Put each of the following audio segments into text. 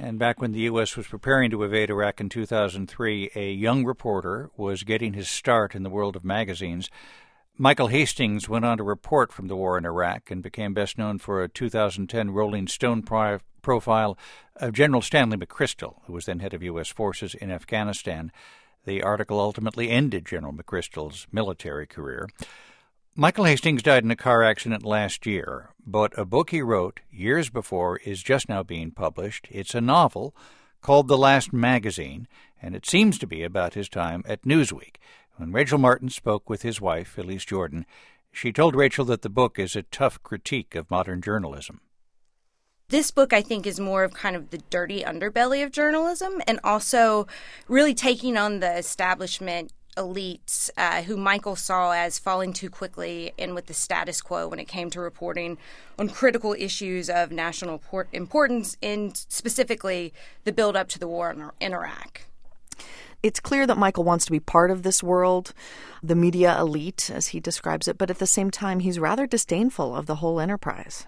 And back when the U.S. was preparing to invade Iraq in 2003, a young reporter was getting his start in the world of magazines. Michael Hastings went on to report from the war in Iraq and became best known for a 2010 Rolling Stone profile of General Stanley McChrystal, who was then head of U.S. forces in Afghanistan. The article ultimately ended General McChrystal's military career. Michael Hastings died in a car accident last year, but a book he wrote years before is just now being published. It's a novel called The Last Magazine, and it seems to be about his time at Newsweek. When Rachel Martin spoke with his wife, Elise Jordan, she told Rachel that the book is a tough critique of modern journalism. This book, I think, is more of kind of the dirty underbelly of journalism and also really taking on the establishment elites who Michael saw as falling too quickly in with the status quo when it came to reporting on critical issues of national importance, in specifically the build-up to the war in Iraq. It's clear that Michael wants to be part of this world, the media elite, as he describes it, but at the same time, he's rather disdainful of the whole enterprise.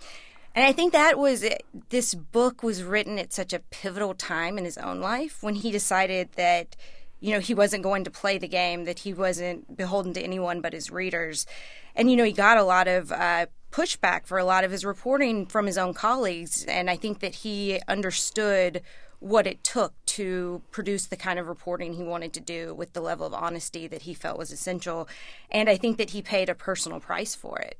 And I think this book was written at such a pivotal time in his own life when he decided that, he wasn't going to play the game, that he wasn't beholden to anyone but his readers. And, he got a lot of pushback for a lot of his reporting from his own colleagues. And I think that he understood what it took to produce the kind of reporting he wanted to do with the level of honesty that he felt was essential. And I think that he paid a personal price for it.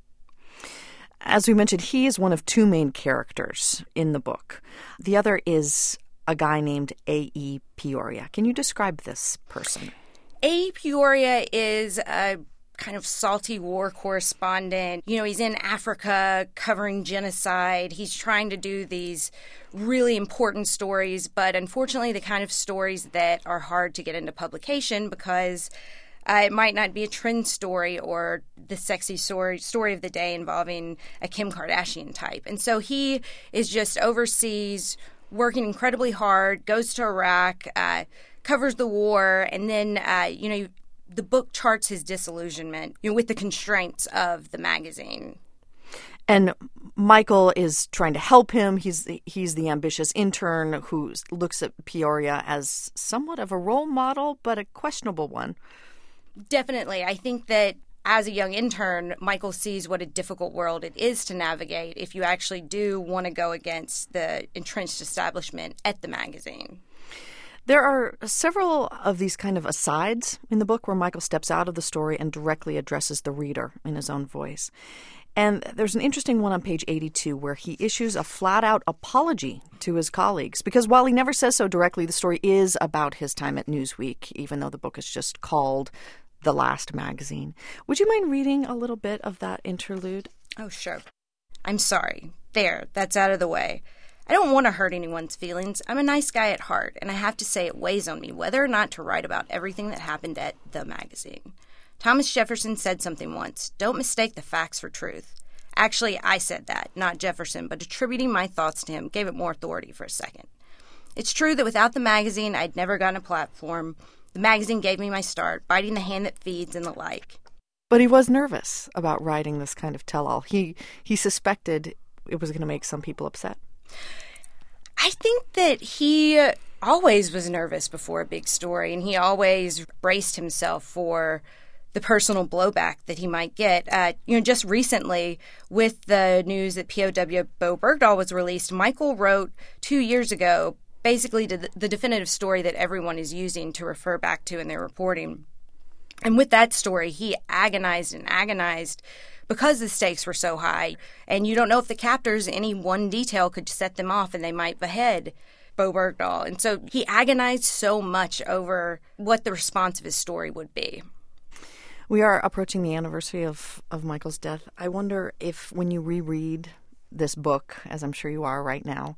As we mentioned, he is one of two main characters in the book. The other is a guy named A.E. Peoria. Can you describe this person? A.E. Peoria is a kind of salty war correspondent. He's in Africa covering genocide. He's trying to do these really important stories, but unfortunately the kind of stories that are hard to get into publication because it might not be a trend story or the sexy story of the day involving a Kim Kardashian type. And so he is just overseas, working incredibly hard, goes to Iraq, covers the war, and then, the book charts his disillusionment with the constraints of the magazine. And Michael is trying to help him. He's the ambitious intern who looks at Peoria as somewhat of a role model, but a questionable one. Definitely. I think that as a young intern, Michael sees what a difficult world it is to navigate if you actually do want to go against the entrenched establishment at the magazine. There are several of these kind of asides in the book where Michael steps out of the story and directly addresses the reader in his own voice. And there's an interesting one on page 82 where he issues a flat-out apology to his colleagues. Because while he never says so directly, the story is about his time at Newsweek, even though the book is just called The Last Magazine. Would you mind reading a little bit of that interlude? Oh, sure. I'm sorry. There, that's out of the way. I don't want to hurt anyone's feelings. I'm a nice guy at heart, and I have to say it weighs on me whether or not to write about everything that happened at the magazine. Thomas Jefferson said something once, don't mistake the facts for truth. Actually, I said that, not Jefferson, but attributing my thoughts to him gave it more authority for a second. It's true that without the magazine, I'd never gotten a platform. The magazine gave me my start, biting the hand that feeds and the like. But he was nervous about writing this kind of tell-all. He suspected it was going to make some people upset. I think that he always was nervous before a big story, and he always braced himself for the personal blowback that he might get. Just recently, with the news that POW Bowe Bergdahl was released, Michael wrote 2 years ago basically the definitive story that everyone is using to refer back to in their reporting. And with that story, he agonized and agonized because the stakes were so high. And you don't know if the captors, any one detail could set them off and they might behead Bowe Bergdahl. And so he agonized so much over what the response of his story would be. We are approaching the anniversary of Michael's death. I wonder if when you reread this book, as I'm sure you are right now,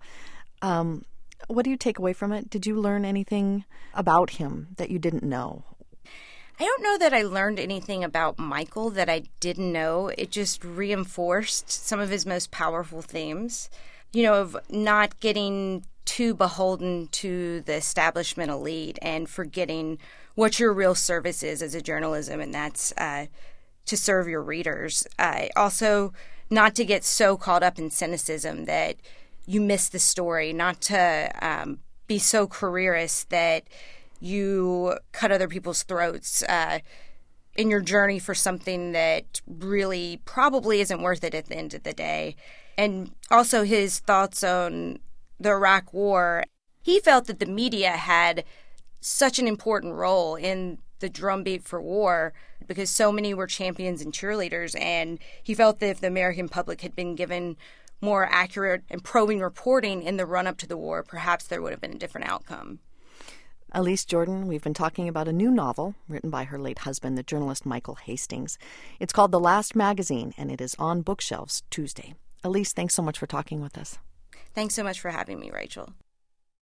what do you take away from it? Did you learn anything about him that you didn't know? I don't know that I learned anything about Michael that I didn't know. It just reinforced some of his most powerful themes, of not getting too beholden to the establishment elite and forgetting what your real service is as a journalism, and that's to serve your readers. Also, not to get so caught up in cynicism that you miss the story, not to be so careerist that you cut other people's throats in your journey for something that really probably isn't worth it at the end of the day. And also his thoughts on the Iraq War. He felt that the media had such an important role in the drumbeat for war because so many were champions and cheerleaders, and he felt that if the American public had been given more accurate and probing reporting in the run-up to the war, perhaps there would have been a different outcome. Elise Jordan, we've been talking about a new novel written by her late husband, the journalist Michael Hastings. It's called The Last Magazine, and it is on bookshelves Tuesday. Elise, thanks so much for talking with us. Thanks so much for having me, Rachel.